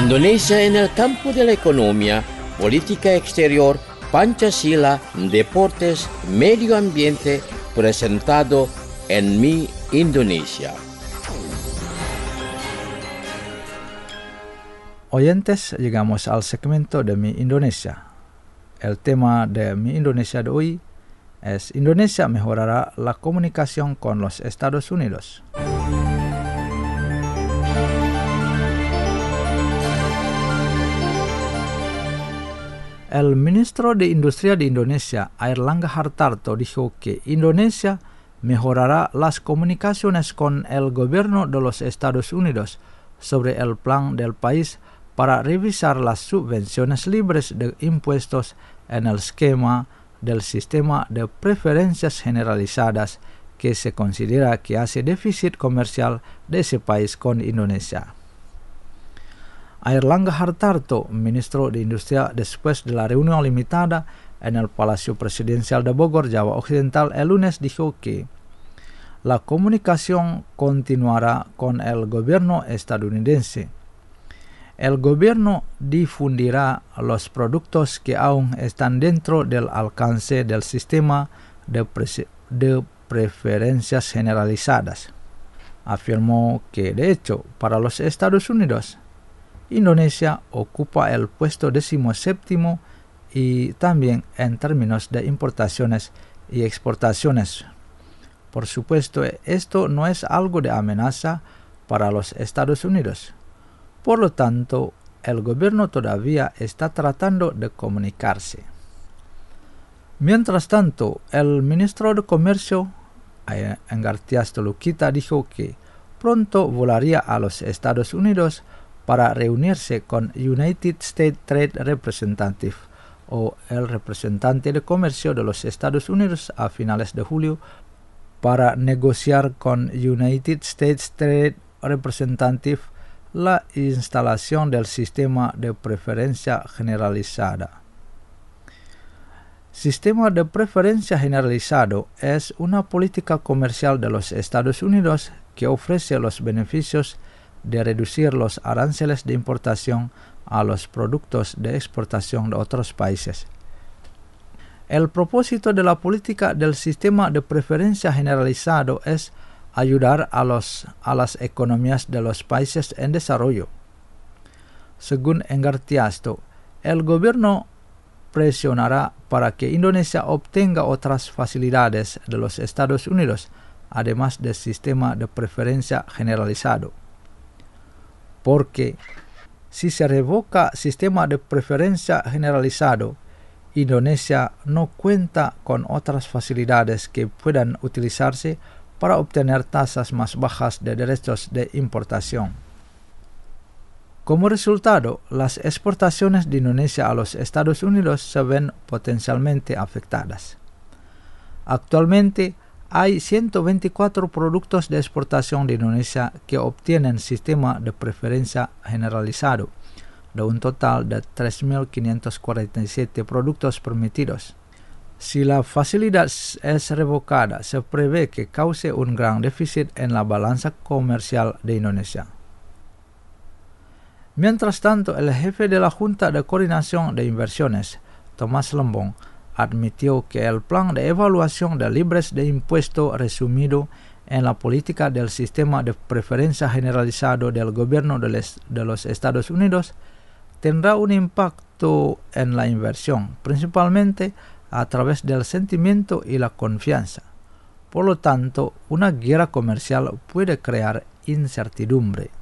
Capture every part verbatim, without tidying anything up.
Indonesia en el campo de la economía, política exterior, Pancasila, deportes, medio ambiente, presentado en Mi Indonesia. Oyentes, llegamos al segmento de Mi Indonesia. El tema de Mi Indonesia de hoy es Indonesia mejorará la comunicación con los Estados Unidos. El ministro de Industria de Indonesia, Airlangga Hartarto, dijo que Indonesia mejorará las comunicaciones con el gobierno de los Estados Unidos sobre el plan del país para revisar las subvenciones libres de impuestos en el esquema del sistema de preferencias generalizadas que se considera que hace déficit comercial de ese país con Indonesia. Airlangga Hartarto, ministro de Industria, después de la reunión limitada en el Palacio Presidencial de Bogor, Java Occidental, el lunes dijo que la comunicación continuará con el gobierno estadounidense. El gobierno difundirá los productos que aún están dentro del alcance del sistema de, pre- de preferencias generalizadas. Afirmó que, de hecho, para los Estados Unidos, Indonesia ocupa el puesto decimoséptimo y también en términos de importaciones y exportaciones. Por supuesto, esto no es algo de amenaza para los Estados Unidos. Por lo tanto, el gobierno todavía está tratando de comunicarse. Mientras tanto, el ministro de Comercio, Enggartias Tolukita, dijo que pronto volaría a los Estados Unidos para reunirse con United States Trade Representative, o el representante de comercio de los Estados Unidos, a finales de julio, para negociar con United States Trade Representative la instalación del sistema de preferencia generalizada. Sistema de preferencia generalizado es una política comercial de los Estados Unidos que ofrece los beneficios de reducir los aranceles de importación a los productos de exportación de otros países. El propósito de la política del sistema de preferencia generalizado es ayudar a, los, a las economías de los países en desarrollo. Según Enggartias, el gobierno presionará para que Indonesia obtenga otras facilidades de los Estados Unidos, además del sistema de preferencia generalizado. Porque si se revoca sistema de preferencia generalizado, Indonesia no cuenta con otras facilidades que puedan utilizarse para obtener tasas más bajas de derechos de importación. Como resultado, las exportaciones de Indonesia a los Estados Unidos se ven potencialmente afectadas. Actualmente, hay ciento veinticuatro productos de exportación de Indonesia que obtienen sistema de preferencia generalizado, de un total de tres mil quinientos cuarenta y siete productos permitidos. Si la facilidad es revocada, se prevé que cause un gran déficit en la balanza comercial de Indonesia. Mientras tanto, el jefe de la Junta de Coordinación de Inversiones, Thomas Lembong, admitió que el plan de evaluación de libres de impuesto resumido en la política del sistema de preferencia generalizado del gobierno de, les, de los Estados Unidos tendrá un impacto en la inversión, principalmente a través del sentimiento y la confianza. Por lo tanto, una guerra comercial puede crear incertidumbre.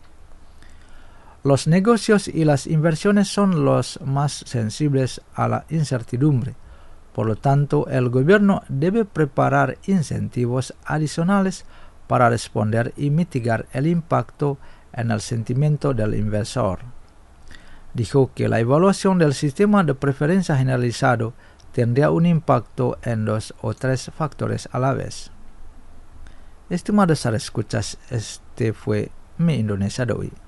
Los negocios y las inversiones son los más sensibles a la incertidumbre. Por lo tanto, el gobierno debe preparar incentivos adicionales para responder y mitigar el impacto en el sentimiento del inversor. Dijo que la evaluación del sistema de preferencia generalizado tendría un impacto en dos o tres factores a la vez. Estimados escuchas, este fue Mi Indonesia de hoy.